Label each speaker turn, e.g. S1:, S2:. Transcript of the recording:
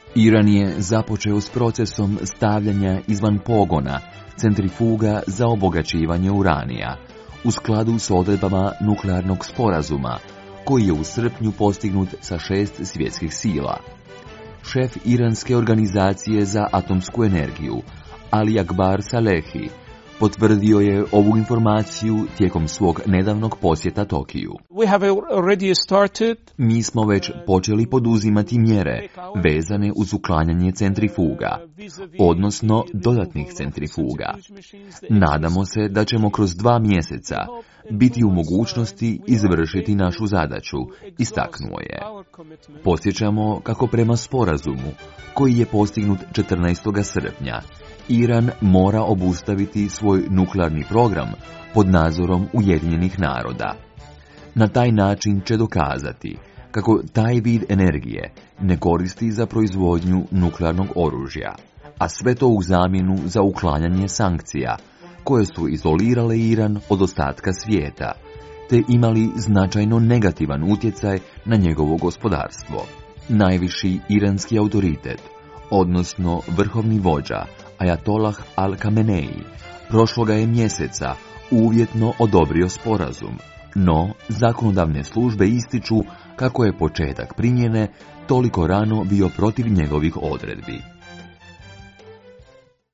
S1: Iran je započeo s procesom stavljanja izvan pogona centrifuga za obogaćivanje uranija, u skladu s odredbama nuklearnog sporazuma, koji je u srpnju postignut sa 6 svjetskih sila. Šef Iranske organizacije za atomsku energiju, Ali Akbar Salehi, potvrdio je ovu informaciju tijekom svog nedavnog posjeta Tokiju. Mi smo već počeli poduzimati mjere vezane uz uklanjanje centrifuga, odnosno dodatnih centrifuga. Nadamo se da ćemo kroz 2 mjeseca biti u mogućnosti izvršiti našu zadaću, istaknuo je. Podsjećamo kako prema sporazumu, koji je postignut 14. srpnja, Iran mora obustaviti svoj nuklearni program pod nadzorom Ujedinjenih naroda. Na taj način će dokazati kako taj vid energije ne koristi za proizvodnju nuklearnog oružja, a sve to u zamjenu za uklanjanje sankcija, koje su izolirale Iran od ostatka svijeta, te imali značajno negativan utjecaj na njegovo gospodarstvo. Najviši iranski autoritet, odnosno vrhovni vođa, Ajatolah Al-Khamenei, prošloga je mjeseca uvjetno odobrio sporazum, no zakonodavne službe ističu kako je početak primjene toliko rano bio protiv njegovih odredbi.